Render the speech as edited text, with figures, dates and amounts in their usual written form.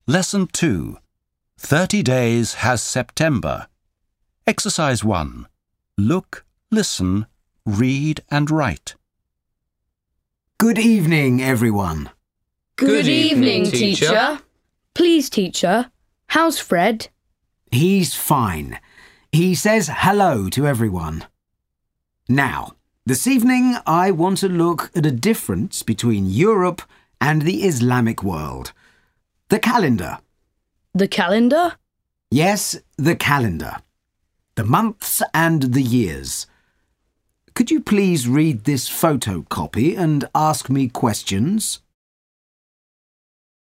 Lesson 2. 30 days has September. Exercise 1. Look, listen, read and write. Good evening, everyone. Good evening, teacher. Please, teacher, how's Fred? He's fine. He says hello to everyone. Now, this evening I want to look at a difference between Europe and the Islamic world. The calendar. The calendar? Yes, the calendar. The months and the years. Could you please read this photocopy and ask me questions?